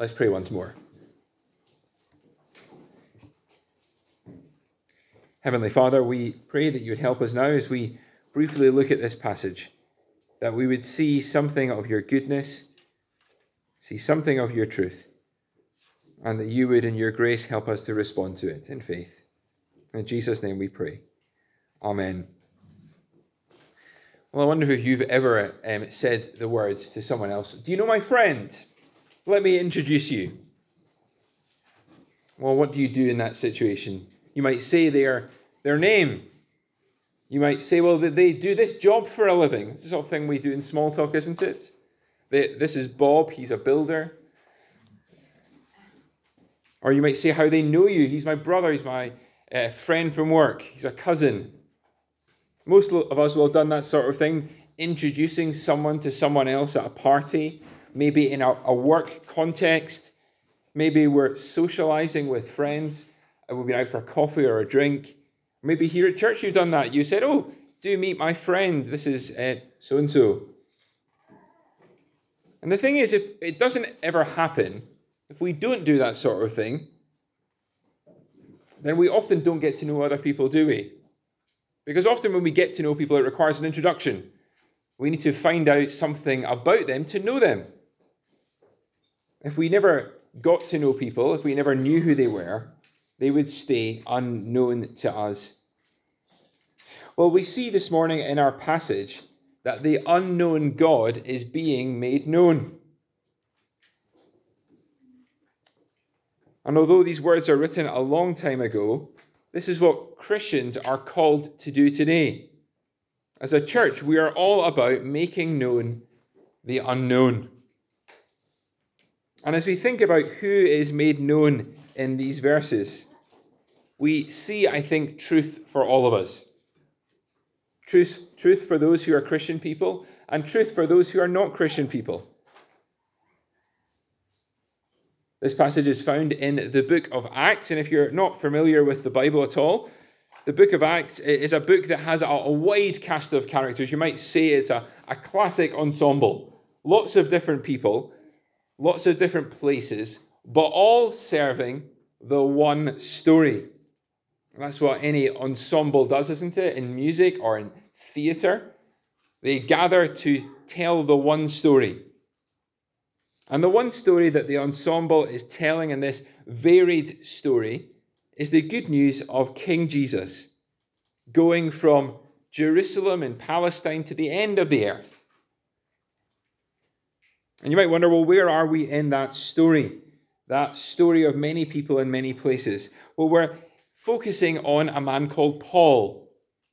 Let's pray once more. Heavenly Father, we pray that you would help us now as we briefly look at this passage, that we would see something of your goodness, see something of your truth, and that you would, in your grace, help us to respond to it in faith. In Jesus' name we pray. Amen. Well, I wonder if you've ever said the words to someone else, "Do you know my friend? Let me introduce you." Well, what do you do in that situation? You might say their name. You might say, well, they do this job for a living. It's the sort of thing we do in small talk, isn't it? This is Bob, he's a builder. Or you might say how they know you. He's my brother, he's my friend from work, he's a cousin. Most of us will have done that sort of thing, introducing someone to someone else at a party, maybe in a work context. Maybe we're socializing with friends and we've been out for a coffee or a drink. Maybe here at church you've done that. You said, "Oh, do meet my friend. This is so-and-so." And the thing is, if it doesn't ever happen, if we don't do that sort of thing, then we often don't get to know other people, do we? Because often when we get to know people, it requires an introduction. We need to find out something about them to know them. If we never got to know people, if we never knew who they were, they would stay unknown to us. Well, we see this morning in our passage that the unknown God is being made known. And although these words are written a long time ago, this is what Christians are called to do today. As a church, we are all about making known the unknown. And as we think about who is made known in these verses, we see, I think, truth for all of us. Truth for those who are Christian people, and truth for those who are not Christian people. This passage is found in the book of Acts, and if you're not familiar with the Bible at all, the book of Acts is a book that has a wide cast of characters. You might say it's a classic ensemble. Lots of different people, lots of different places, but all serving the one story. That's what any ensemble does, isn't it? In music or in theatre, they gather to tell the one story. And the one story that the ensemble is telling in this varied story is the good news of King Jesus going from Jerusalem in Palestine to the end of the earth. And you might wonder, well, where are we in that story? That story of many people in many places. Well, we're focusing on a man called Paul.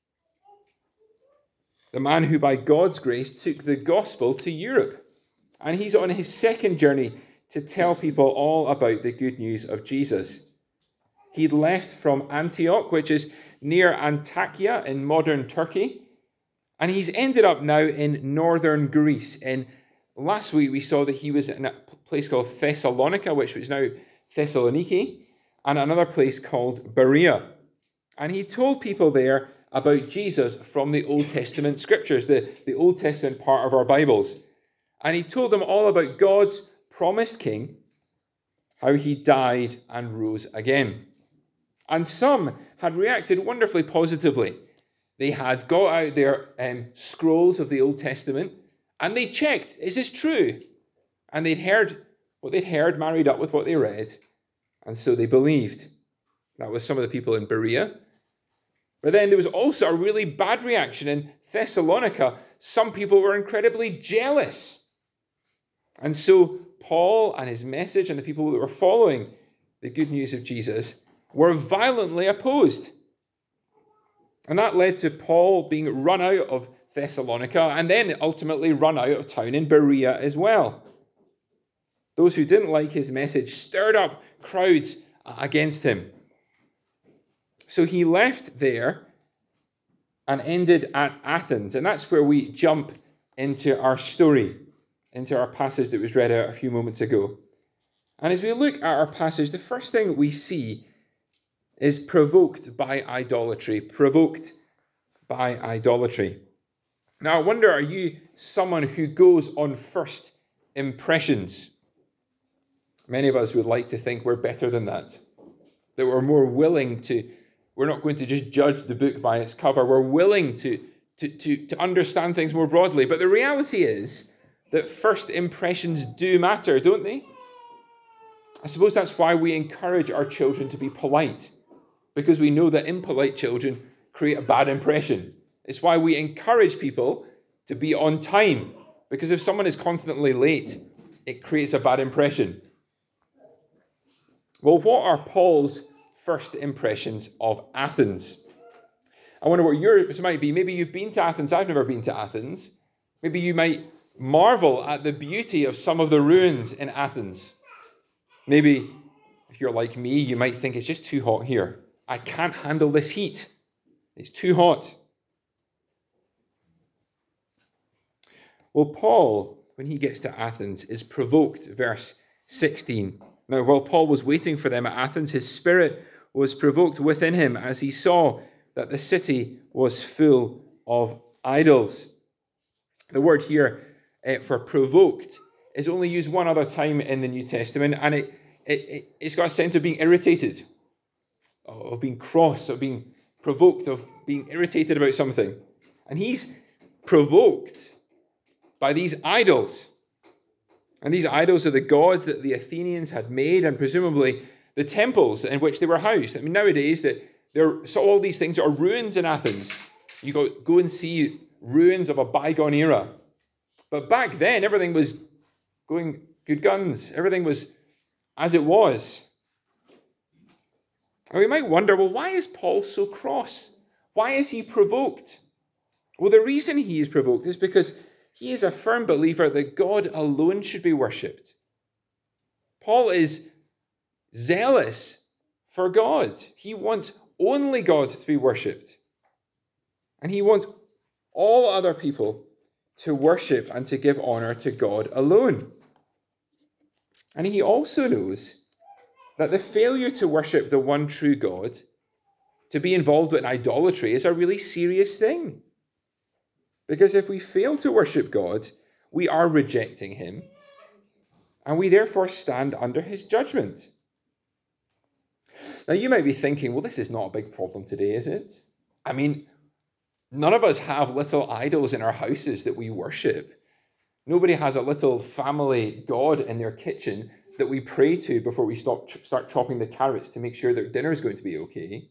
The man who, by God's grace, took the gospel to Europe. And he's on his second journey to tell people all about the good news of Jesus. He'd left from Antioch, which is near Antakya in modern Turkey. And he's ended up now in northern Greece. And last week we saw that he was in a place called Thessalonica, which is now Thessaloniki, and another place called Berea. And he told people there about Jesus from the Old Testament scriptures, the Old Testament part of our Bibles. And he told them all about God's promised king, how he died and rose again. And some had reacted wonderfully positively. They had got out their scrolls of the Old Testament and they checked, is this true? And they'd heard what they'd heard married up with what they read. And so they believed. That was some of the people in Berea. But then there was also a really bad reaction in Thessalonica. Some people were incredibly jealous. And so Paul and his message and the people that were following the good news of Jesus were violently opposed. And that led to Paul being run out of Thessalonica and then ultimately run out of town in Berea as well. Those who didn't like his message stirred up crowds against him. So he left there and ended at Athens. And that's where we jump into our story, into our passage that was read out a few moments ago. And as we look at our passage, the first thing we see is provoked by idolatry. Provoked by idolatry. Now, I wonder, are you someone who goes on first impressions? Many of us would like to think we're better than that we're more willing to, we're not going to just judge the book by its cover. We're willing to understand things more broadly. But the reality is that first impressions do matter, don't they? I suppose that's why we encourage our children to be polite, because we know that impolite children create a bad impression. It's why we encourage people to be on time, because if someone is constantly late, it creates a bad impression. Well, what are Paul's first impressions of Athens? I wonder what yours might be. Maybe you've been to Athens. I've never been to Athens. Maybe you might marvel at the beauty of some of the ruins in Athens. Maybe if you're like me, you might think it's just too hot here. I can't handle this heat. It's too hot. Well, Paul, when he gets to Athens, is provoked, verse 16. Now, while Paul was waiting for them at Athens, his spirit was provoked within him as he saw that the city was full of idols. The word here for provoked is only used one other time in the New Testament, and it's got a sense of being irritated, of being cross, of being provoked, of being irritated about something. And he's provoked by these idols. And these idols are the gods that the Athenians had made, and presumably the temples in which they were housed. I mean, nowadays, so all these things are ruins in Athens. You go and see ruins of a bygone era. But back then, everything was going good guns. Everything was as it was. And we might wonder, well, why is Paul so cross? Why is he provoked? Well, the reason he is provoked is because he is a firm believer that God alone should be worshipped. Paul is zealous for God. He wants only God to be worshipped. And he wants all other people to worship and to give honor to God alone. And he also knows that the failure to worship the one true God, to be involved in idolatry, is a really serious thing. Because if we fail to worship God, we are rejecting him, and we therefore stand under his judgment. Now, you might be thinking, well, this is not a big problem today, is it? I mean, none of us have little idols in our houses that we worship. Nobody has a little family god in their kitchen that we pray to before we start chopping the carrots to make sure their dinner is going to be okay.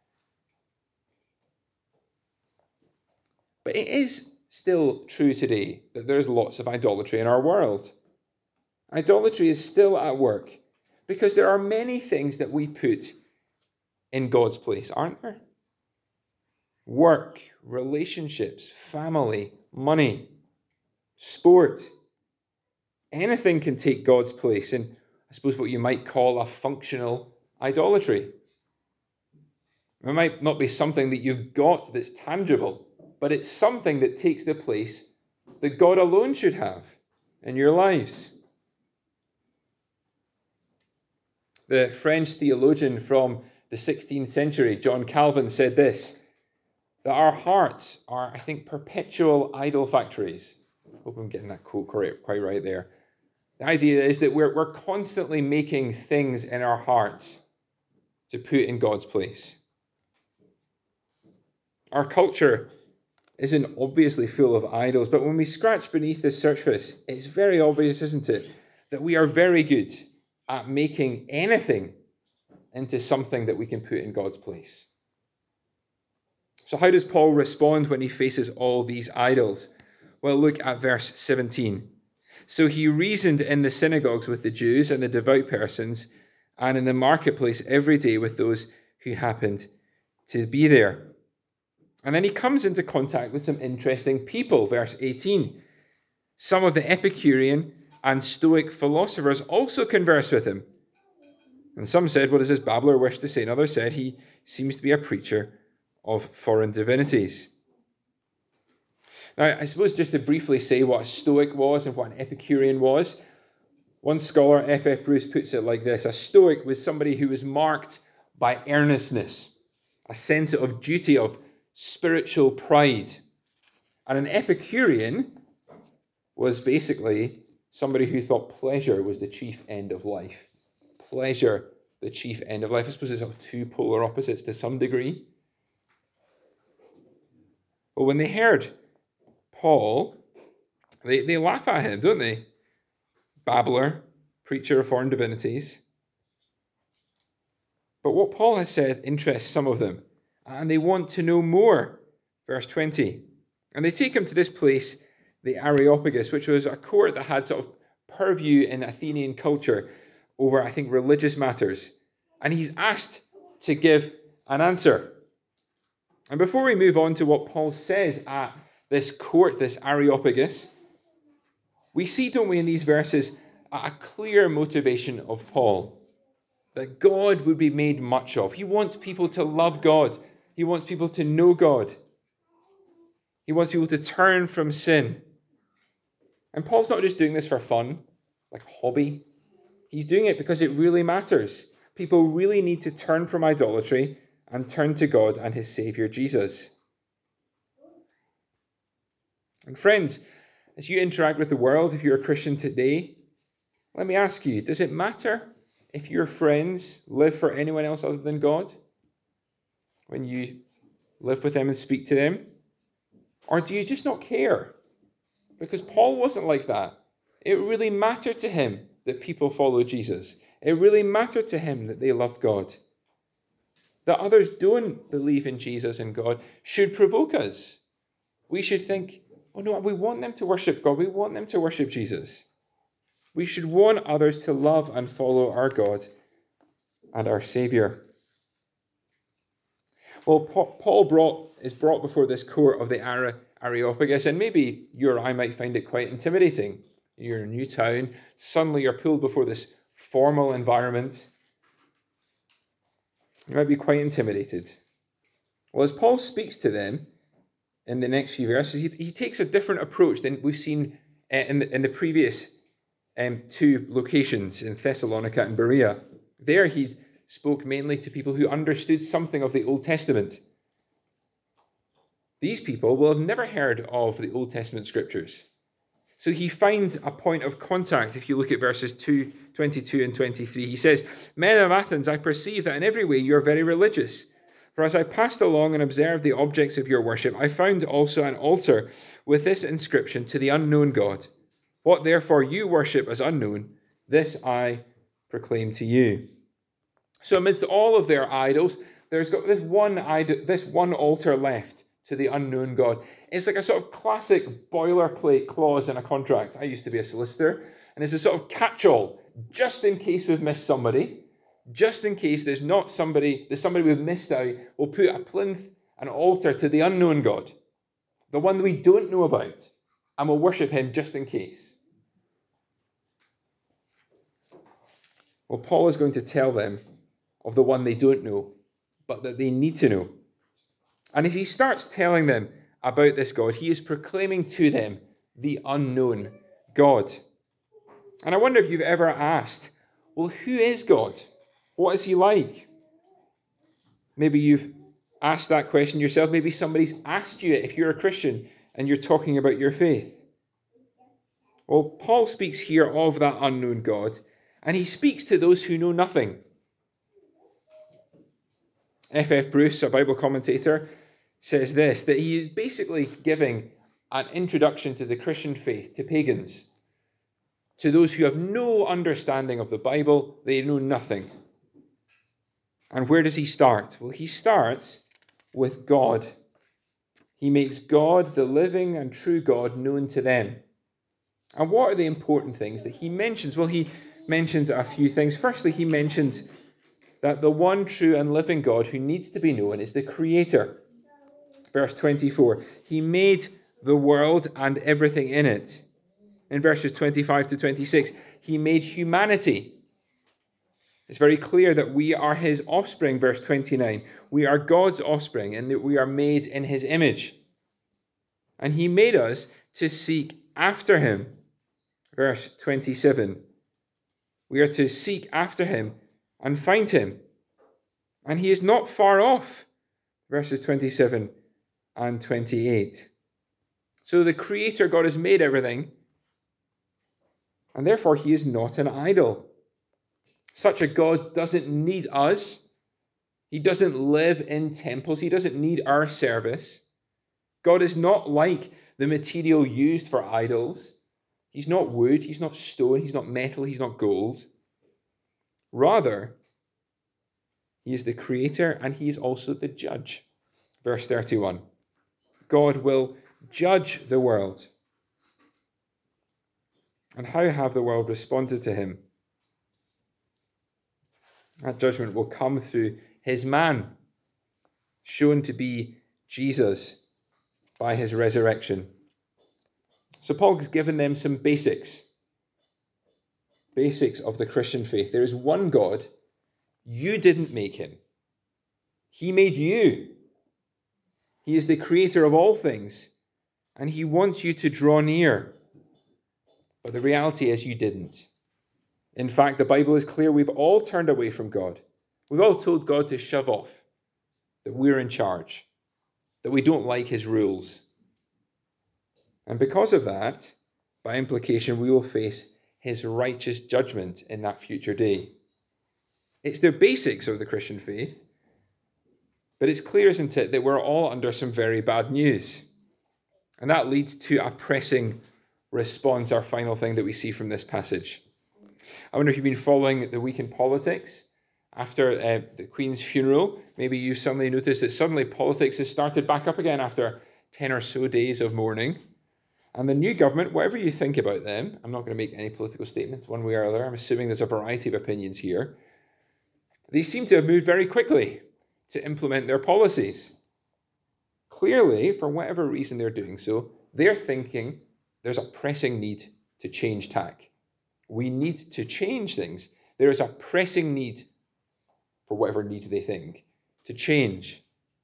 But it is still true today that there's lots of idolatry in our world. Idolatry is still at work because there are many things that we put in God's place, aren't there? Work, relationships, family, money, sport. Anything can take God's place in, I suppose, what you might call a functional idolatry. It might not be something that you've got that's tangible, but it's something that takes the place that God alone should have in your lives. The French theologian from the 16th century, John Calvin, said this, that our hearts are, I think, perpetual idol factories. I hope I'm getting that quote quite right there. The idea is that we're constantly making things in our hearts to put in God's place. Our culture isn't obviously full of idols, but when we scratch beneath the surface, it's very obvious, isn't it, that we are very good at making anything into something that we can put in God's place. So how does Paul respond when he faces all these idols? Well, look at verse 17. So he reasoned in the synagogues with the Jews and the devout persons, and in the marketplace every day with those who happened to be there. And then he comes into contact with some interesting people. Verse 18. Some of the Epicurean and Stoic philosophers also converse with him. And some said, what does this babbler wish to say? And others said, he seems to be a preacher of foreign divinities. Now, I suppose just to briefly say what a Stoic was and what an Epicurean was. One scholar, F.F. Bruce, puts it like this. A Stoic was somebody who was marked by earnestness, a sense of duty, of spiritual pride. And an Epicurean was basically somebody who thought pleasure was the chief end of life. pleasure the chief end of life? I suppose it's sort of two polar opposites to some degree. But when they heard Paul, they laugh at him, don't they? Babbler, preacher of foreign divinities. But what Paul has said interests some of them, and they want to know more. Verse 20. And they take him to this place, the Areopagus, which was a court that had sort of purview in Athenian culture over, I think, religious matters. And he's asked to give an answer. And before we move on to what Paul says at this court, this Areopagus, we see, don't we, in these verses, a clear motivation of Paul. That God would be made much of. He wants people to love God. He wants people to know God. He wants people to turn from sin. And Paul's not just doing this for fun, like a hobby. He's doing it because it really matters. People really need to turn from idolatry and turn to God and his Savior, Jesus. And friends, as you interact with the world, if you're a Christian today, let me ask you, does it matter if your friends live for anyone else other than God? When you live with them and speak to them? Or do you just not care? Because Paul wasn't like that. It really mattered to him that people follow Jesus. It really mattered to him that they loved God. That others don't believe in Jesus and God should provoke us. We should think, oh no, we want them to worship God. We want them to worship Jesus. We should want others to love and follow our God and our Savior. Well, Paul is brought before this court of the Areopagus, and maybe you or I might find it quite intimidating. You're in a new town, suddenly you're pulled before this formal environment. You might be quite intimidated. Well, as Paul speaks to them in the next few verses, he takes a different approach than we've seen in the previous two locations in Thessalonica and Berea. There he spoke mainly to people who understood something of the Old Testament. These people will have never heard of the Old Testament scriptures. So he finds a point of contact. If you look at verses 22 and 23, he says, Men of Athens, I perceive that in every way you are very religious. For as I passed along and observed the objects of your worship, I found also an altar with this inscription, to the unknown God. What therefore you worship as unknown, this I proclaim to you. So amidst all of their idols, there's got this one altar left to the unknown God. It's like a sort of classic boilerplate clause in a contract. I used to be a solicitor, and it's a sort of catch-all, just in case we've missed somebody, just in case there's somebody we've missed out, we'll put a plinth, an altar to the unknown God, the one that we don't know about, and we'll worship him just in case. Well, Paul is going to tell them of the one they don't know, but that they need to know. And as he starts telling them about this God, he is proclaiming to them the unknown God. And I wonder if you've ever asked, well, who is God? What is he like? Maybe you've asked that question yourself. Maybe somebody's asked you it if you're a Christian and you're talking about your faith. Well, Paul speaks here of that unknown God, and he speaks to those who know nothing. F.F. Bruce, a Bible commentator, says this, that he is basically giving an introduction to the Christian faith to pagans, to those who have no understanding of the Bible. They know nothing. And where does he start? Well, he starts with God. He makes God, the living and true God, known to them. And what are the important things that he mentions? Well, he mentions a few things. Firstly, he mentions that the one true and living God who needs to be known is the Creator. Verse 24, he made the world and everything in it. In verses 25 to 26, he made humanity. It's very clear that we are his offspring, verse 29. We are God's offspring and that we are made in his image. And he made us to seek after him. Verse 27. We are to seek after him and find him. And he is not far off. Verses 27 and 28. So the Creator God has made everything, and therefore he is not an idol. Such a God doesn't need us. He doesn't live in temples. He doesn't need our service. God is not like the material used for idols. He's not wood, he's not stone, he's not metal, he's not gold. Rather, he is the creator and he is also the judge. Verse 31. God will judge the world. And how have the world responded to him? That judgment will come through his man, shown to be Jesus by his resurrection. So Paul has given them some basics of the Christian faith. There is one God. You didn't make him. He made you. He is the creator of all things, and he wants you to draw near. But the reality is you didn't. In fact, the Bible is clear. We've all turned away from God. We've all told God to shove off, that we're in charge, that we don't like his rules. And because of that, by implication, we will face his righteous judgment in that future day. It's the basics of the Christian faith, but it's clear, isn't it, that we're all under some very bad news. And that leads to a pressing response, our final thing that we see from this passage. I wonder if you've been following the week in politics. After the Queen's funeral, maybe you suddenly noticed that suddenly politics has started back up again after 10 or so days of mourning. And the new government, whatever you think about them, I'm not going to make any political statements one way or other. I'm assuming there's a variety of opinions here. They seem to have moved very quickly to implement their policies. Clearly, for whatever reason they're doing so, they're thinking there's a pressing need to change tack. We need to change things. There is a pressing need, for whatever need they think, to change.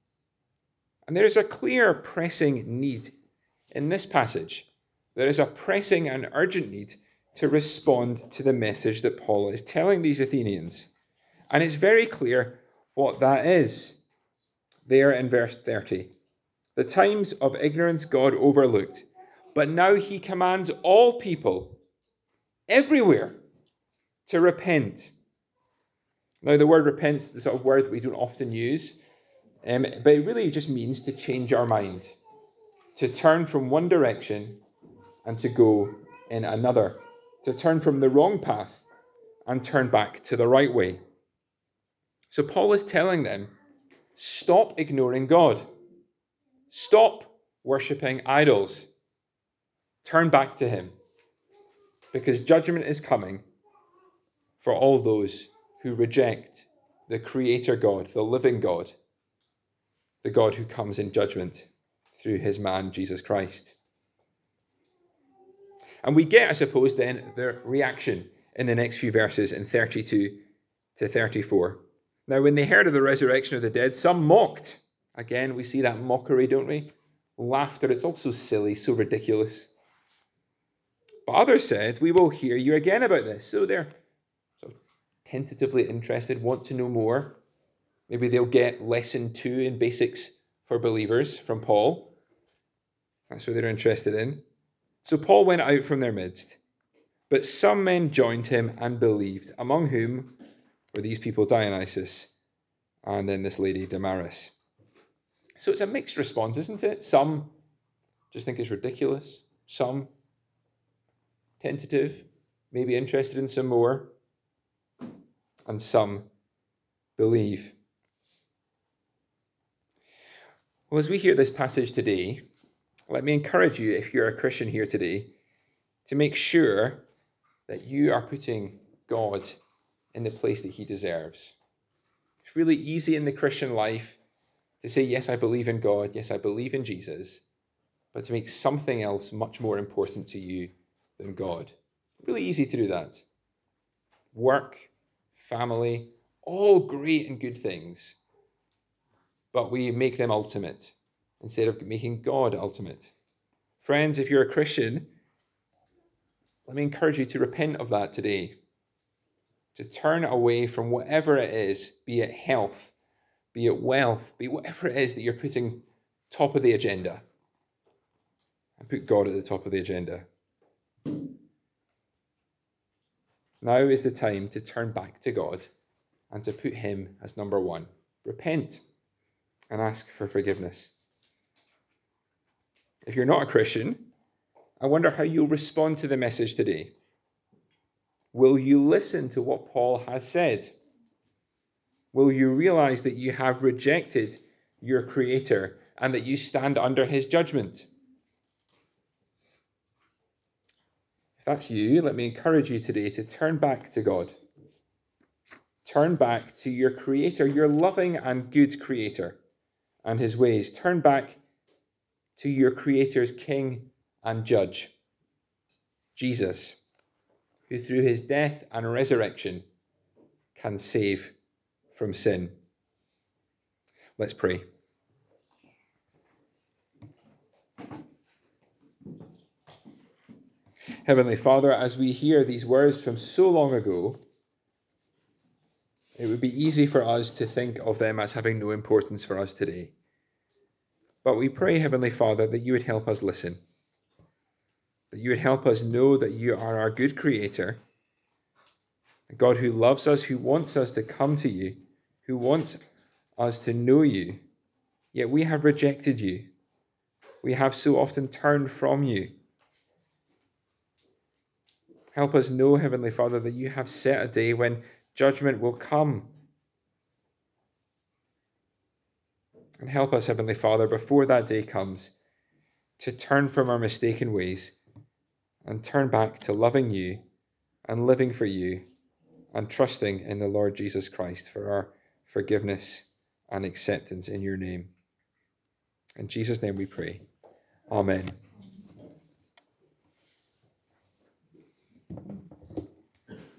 And there is a clear pressing need in this passage. There is a pressing and urgent need to respond to the message that Paul is telling these Athenians. And it's very clear what that is. There in verse 30. The times of ignorance God overlooked, but now he commands all people everywhere to repent. Now, the word repent is the sort of word that we don't often use, but it really just means to change our mind, to turn from one direction and to go in another, to turn from the wrong path and turn back to the right way. So Paul is telling them, stop ignoring God. Stop worshipping idols. Turn back to him, because judgment is coming for all those who reject the Creator God, the living God, the God who comes in judgment through his man, Jesus Christ. And we get, I suppose, then the reaction in the next few verses in 32 to 34. Now, when they heard of the resurrection of the dead, some mocked. Again, we see that mockery, don't we? Laughter, it's all so silly, so ridiculous. But others said, we will hear you again about this. So they're sort of tentatively interested, want to know more. Maybe they'll get lesson 2 in basics for believers from Paul. That's what they're interested in. So Paul went out from their midst, but some men joined him and believed, among whom were these people Dionysius and then this lady Damaris. So it's a mixed response, isn't it? Some just think it's ridiculous. Some tentative, maybe interested in some more. And some believe. Well, as we hear this passage today, let me encourage you, if you're a Christian here today, to make sure that you are putting God in the place that he deserves. It's really easy in the Christian life to say, yes, I believe in God, yes, I believe in Jesus, but to make something else much more important to you than God. Really easy to do that. Work, family, all great and good things, but we make them ultimate instead of making God ultimate. Friends, if you're a Christian, let me encourage you to repent of that today. To turn away from whatever it is, be it health, be it wealth, be whatever it is that you're putting top of the agenda. And put God at the top of the agenda. Now is the time to turn back to God and to put him as number one. Repent and ask for forgiveness. If you're not a Christian, I wonder how you'll respond to the message today. Will you listen to what Paul has said? Will you realize that you have rejected your Creator and that you stand under his judgment? If that's you, let me encourage you today to turn back to God. Turn back to your Creator, your loving and good Creator, and his ways. Turn back to your Creator's King and Judge, Jesus, who through his death and resurrection can save from sin. Let's pray. Heavenly Father, as we hear these words from so long ago, it would be easy for us to think of them as having no importance for us today. But we pray, Heavenly Father, that you would help us listen, that you would help us know that you are our good Creator, a God who loves us, who wants us to come to you, who wants us to know you, yet we have rejected you. We have so often turned from you. Help us know, Heavenly Father, that you have set a day when judgment will come. And help us, Heavenly Father, before that day comes, to turn from our mistaken ways and turn back to loving you and living for you and trusting in the Lord Jesus Christ for our forgiveness and acceptance in your name. In Jesus' name we pray. Amen.